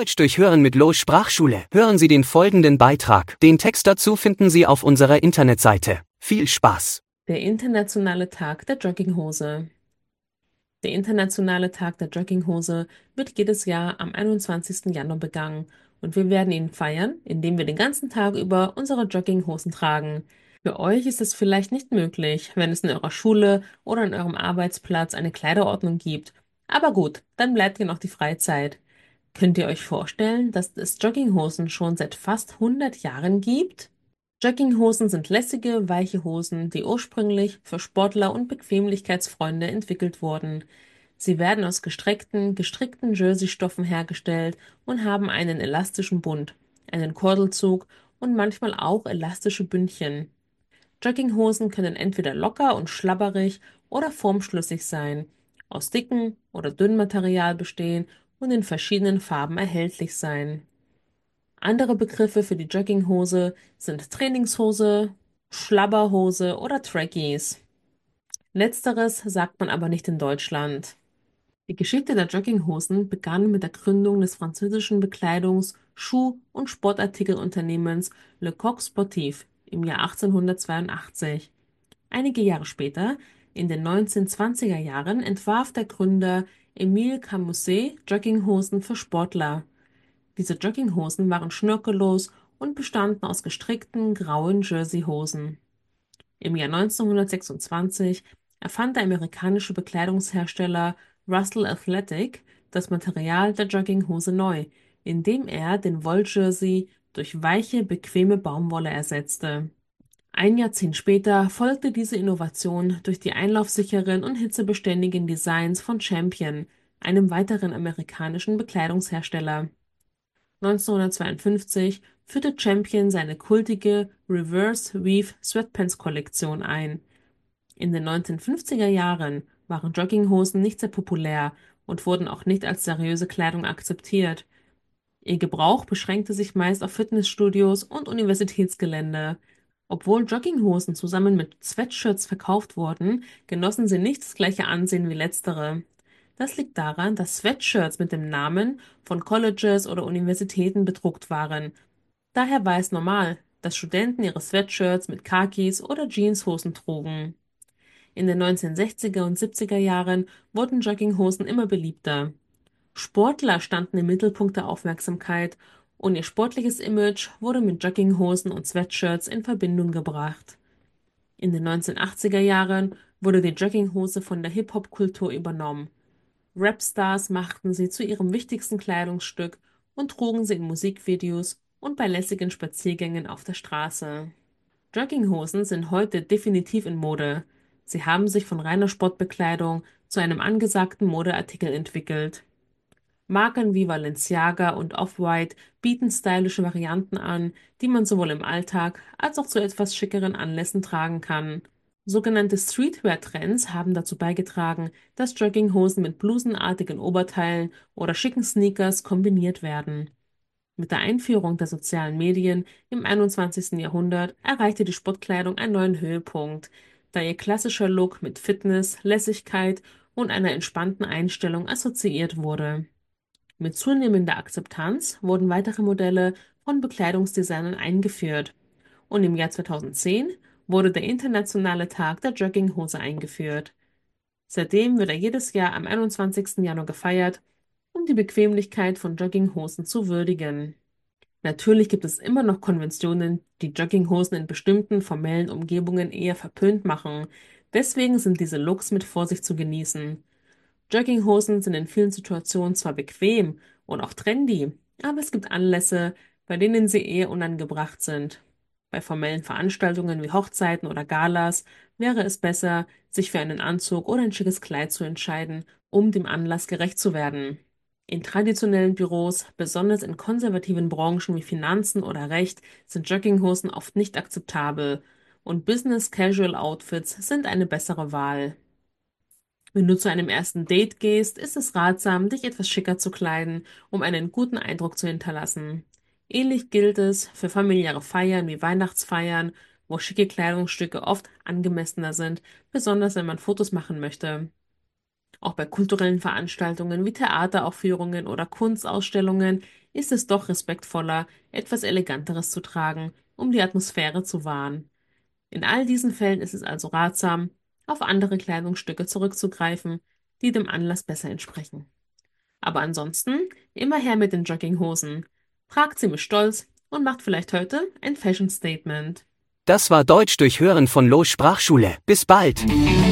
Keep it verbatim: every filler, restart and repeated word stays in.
Deutsch durch Hören mit Lo Sprachschule. Hören Sie den folgenden Beitrag. Den Text dazu finden Sie auf unserer Internetseite. Viel Spaß! Der Internationale Tag der Jogginghose. Der Internationale Tag der Jogginghose wird jedes Jahr am einundzwanzigsten Januar begangen und wir werden ihn feiern, indem wir den ganzen Tag über unsere Jogginghosen tragen. Für euch ist es vielleicht nicht möglich, wenn es in eurer Schule oder an eurem Arbeitsplatz eine Kleiderordnung gibt. Aber gut, dann bleibt ihr noch die Freizeit. Könnt ihr euch vorstellen, dass es Jogginghosen schon seit fast hundert Jahren gibt? Jogginghosen sind lässige, weiche Hosen, die ursprünglich für Sportler und Bequemlichkeitsfreunde entwickelt wurden. Sie werden aus gestreckten, gestrickten Jersey-Stoffen hergestellt und haben einen elastischen Bund, einen Kordelzug und manchmal auch elastische Bündchen. Jogginghosen können entweder locker und schlabberig oder formschlüssig sein, aus dickem oder dünnem Material bestehen und in verschiedenen Farben erhältlich sein. Andere Begriffe für die Jogginghose sind Trainingshose, Schlabberhose oder Trackies. Letzteres sagt man aber nicht in Deutschland. Die Geschichte der Jogginghosen begann mit der Gründung des französischen Bekleidungs-, Schuh- und Sportartikelunternehmens Le Coq Sportif im Jahr achtzehnhundertzweiundachtzig. Einige Jahre später, in den neunzehnhundertzwanziger Jahren, entwarf der Gründer Émile Camusset Jogginghosen für Sportler. Diese Jogginghosen waren schnörkellos und bestanden aus gestrickten grauen Jerseyhosen. Im Jahr neunzehnhundertsechsundzwanzig erfand der amerikanische Bekleidungshersteller Russell Athletic das Material der Jogginghose neu, indem er den Wolljersey durch weiche, bequeme Baumwolle ersetzte. Ein Jahrzehnt später folgte diese Innovation durch die einlaufsicheren und hitzebeständigen Designs von Champion, einem weiteren amerikanischen Bekleidungshersteller. neunzehnhundertzweiundfünfzig führte Champion seine kultige Reverse Weave Sweatpants Kollektion ein. In den neunzehnhundertfünfziger Jahren waren Jogginghosen nicht sehr populär und wurden auch nicht als seriöse Kleidung akzeptiert. Ihr Gebrauch beschränkte sich meist auf Fitnessstudios und Universitätsgelände. Obwohl Jogginghosen zusammen mit Sweatshirts verkauft wurden, genossen sie nicht das gleiche Ansehen wie letztere. Das liegt daran, dass Sweatshirts mit dem Namen von Colleges oder Universitäten bedruckt waren. Daher war es normal, dass Studenten ihre Sweatshirts mit Khakis oder Jeanshosen trugen. In den neunzehnhundertsechziger und siebziger Jahren wurden Jogginghosen immer beliebter. Sportler standen im Mittelpunkt der Aufmerksamkeit und ihr sportliches Image wurde mit Jogginghosen und Sweatshirts in Verbindung gebracht. In den neunzehnhundertachtziger Jahren wurde die Jogginghose von der Hip-Hop-Kultur übernommen. Rapstars machten sie zu ihrem wichtigsten Kleidungsstück und trugen sie in Musikvideos und bei lässigen Spaziergängen auf der Straße. Jogginghosen sind heute definitiv in Mode. Sie haben sich von reiner Sportbekleidung zu einem angesagten Modeartikel entwickelt. Marken wie Balenciaga und Off-White bieten stylische Varianten an, die man sowohl im Alltag als auch zu etwas schickeren Anlässen tragen kann. Sogenannte Streetwear-Trends haben dazu beigetragen, dass Jogginghosen mit blusenartigen Oberteilen oder schicken Sneakers kombiniert werden. Mit der Einführung der sozialen Medien im einundzwanzigsten Jahrhundert erreichte die Sportkleidung einen neuen Höhepunkt, da ihr klassischer Look mit Fitness, Lässigkeit und einer entspannten Einstellung assoziiert wurde. Mit zunehmender Akzeptanz wurden weitere Modelle von Bekleidungsdesignern eingeführt und im Jahr zweitausendzehn wurde der Internationale Tag der Jogginghose eingeführt. Seitdem wird er jedes Jahr am einundzwanzigsten Januar gefeiert, um die Bequemlichkeit von Jogginghosen zu würdigen. Natürlich gibt es immer noch Konventionen, die Jogginghosen in bestimmten formellen Umgebungen eher verpönt machen. Deswegen sind diese Looks mit Vorsicht zu genießen. Jogginghosen sind in vielen Situationen zwar bequem und auch trendy, aber es gibt Anlässe, bei denen sie eher unangebracht sind. Bei formellen Veranstaltungen wie Hochzeiten oder Galas wäre es besser, sich für einen Anzug oder ein schickes Kleid zu entscheiden, um dem Anlass gerecht zu werden. In traditionellen Büros, besonders in konservativen Branchen wie Finanzen oder Recht, sind Jogginghosen oft nicht akzeptabel und Business-Casual-Outfits sind eine bessere Wahl. Wenn du zu einem ersten Date gehst, ist es ratsam, dich etwas schicker zu kleiden, um einen guten Eindruck zu hinterlassen. Ähnlich gilt es für familiäre Feiern wie Weihnachtsfeiern, wo schicke Kleidungsstücke oft angemessener sind, besonders wenn man Fotos machen möchte. Auch bei kulturellen Veranstaltungen wie Theateraufführungen oder Kunstausstellungen ist es doch respektvoller, etwas Eleganteres zu tragen, um die Atmosphäre zu wahren. In all diesen Fällen ist es also ratsam, auf andere Kleidungsstücke zurückzugreifen, die dem Anlass besser entsprechen. Aber ansonsten immer her mit den Jogginghosen. Tragt sie mit Stolz und macht vielleicht heute ein Fashion Statement. Das war Deutsch durch Hören von Los Sprachschule. Bis bald!